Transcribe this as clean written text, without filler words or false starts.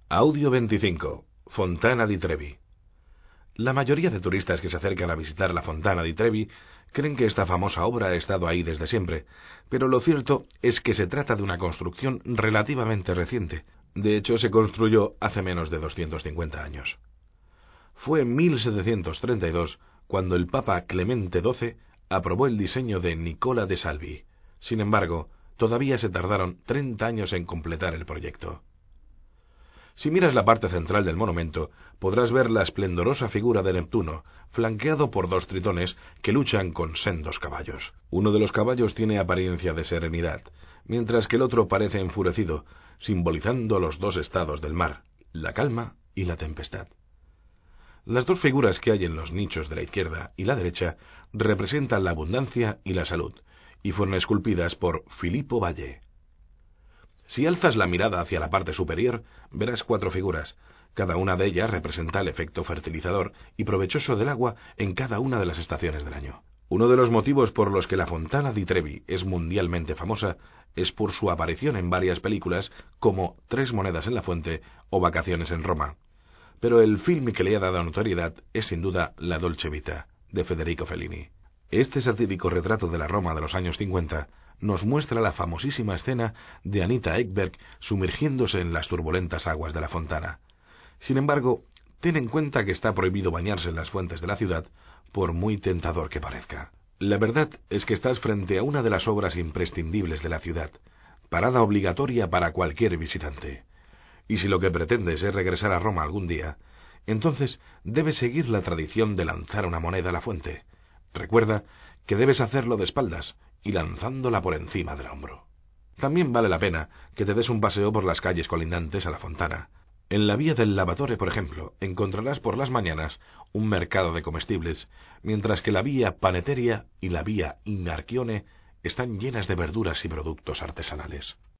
Audio 25. Fontana di Trevi. La mayoría de turistas que se acercan a visitar la Fontana di Trevi creen que esta famosa obra ha estado ahí desde siempre, pero lo cierto es que se trata de una construcción relativamente reciente. De hecho, se construyó hace menos de 250 años. Fue en 1732 cuando el Papa Clemente XII aprobó el diseño de Nicola de Salvi. Sin embargo, todavía se tardaron 30 años en completar el proyecto. Si miras la parte central del monumento, podrás ver la esplendorosa figura de Neptuno, flanqueado por dos tritones que luchan con sendos caballos. Uno de los caballos tiene apariencia de serenidad, mientras que el otro parece enfurecido, simbolizando los dos estados del mar, la calma y la tempestad. Las dos figuras que hay en los nichos de la izquierda y la derecha representan la abundancia y la salud, y fueron esculpidas por Filippo Valle. Si alzas la mirada hacia la parte superior, verás cuatro figuras. Cada una de ellas representa el efecto fertilizador y provechoso del agua en cada una de las estaciones del año. Uno de los motivos por los que la Fontana di Trevi es mundialmente famosa es por su aparición en varias películas como Tres monedas en la fuente o Vacaciones en Roma. Pero el film que le ha dado notoriedad es sin duda La Dolce Vita, de Federico Fellini. Este satírico retrato de la Roma de los años 50 nos muestra la famosísima escena de Anita Ekberg sumergiéndose en las turbulentas aguas de la fontana. Sin embargo, ten en cuenta que está prohibido bañarse en las fuentes de la ciudad, por muy tentador que parezca. La verdad es que estás frente a una de las obras imprescindibles de la ciudad, parada obligatoria para cualquier visitante. Y si lo que pretendes es regresar a Roma algún día, entonces debes seguir la tradición de lanzar una moneda a la fuente. Recuerda que debes hacerlo de espaldas y lanzándola por encima del hombro. También vale la pena que te des un paseo por las calles colindantes a la fontana. En la vía del Lavatore, por ejemplo, encontrarás por las mañanas un mercado de comestibles, mientras que la vía Paneteria y la vía Inarchione están llenas de verduras y productos artesanales.